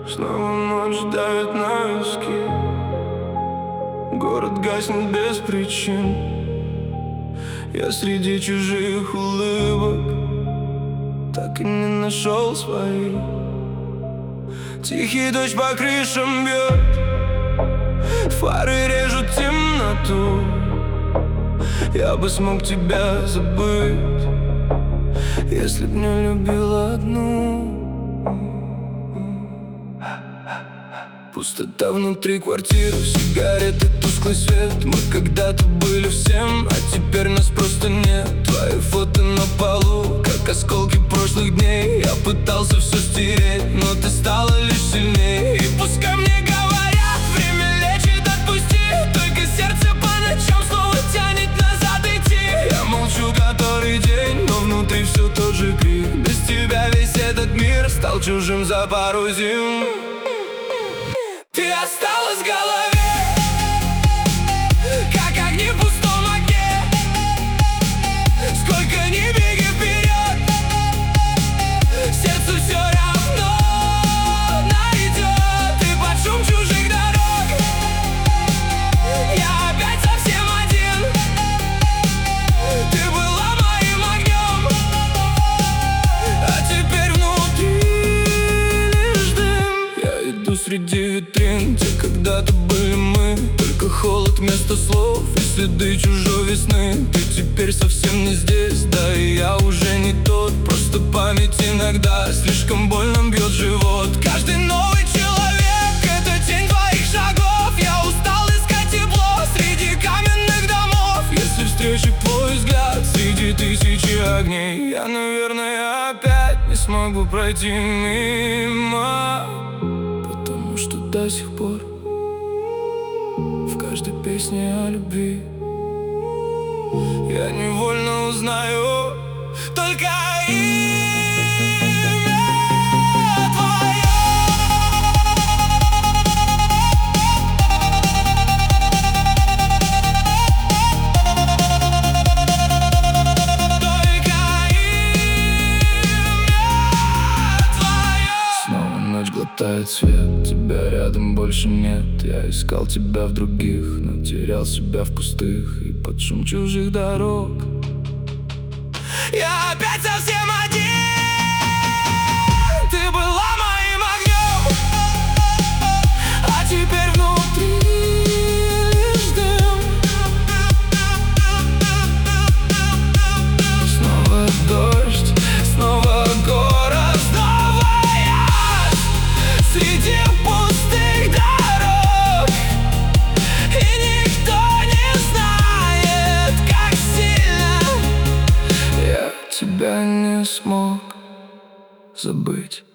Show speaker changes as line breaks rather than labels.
Снова ночь давит на виски. Город гаснет без причин. Я среди чужих улыбок так и не нашел своих. Тихий дождь по крышам бьет, фары режут темноту. Я бы смог тебя забыть, если б не любила одну. Пустота внутри квартиры, сигареты, тусклый свет. Мы когда-то были всем, а теперь нас просто нет. Твои фото на полу, как осколки прошлых дней. Я пытался все стереть, но ты стала лишь сильнее. И пускай мне говорят, время лечит, отпусти. Только сердце по ночам снова тянет назад идти. Я молчу который день, но внутри все тот же крик. Без тебя весь этот мир стал чужим за пару зим. Ты осталась в голове, как огни в пустом окне. Сколько ни беги вперед, сердцу все равно найдет. Ты под шум чужих дорог, я опять совсем один. Ты была моим огнем, а теперь внутри лишь дым. Я иду среди витрин, те когда-то были мы. Только холод вместо слов и следы чужой весны. Ты теперь совсем не здесь, да и я уже не тот. Просто память иногда слишком больно бьет живот. Каждый новый человек — это тень твоих шагов. Я устал искать тепло среди каменных домов. Если встречу твой взгляд среди тысячи огней, я, наверное, опять не смогу пройти мимо. Потому что до сих пор в каждой песне о любви я невольно узнаю только имя твое. Только имя твое. Снова ночь глотает свет, тебя рядом больше нет. Я искал тебя в других, но терял себя в пустых. И под шум чужих дорог я опять совсем один. Ты была моим огнем, а теперь внутри лишь дым. Снова дождь, снова город, снова я среди пустых дорог. И никто не знает, как сильно я тебя не смог забыть.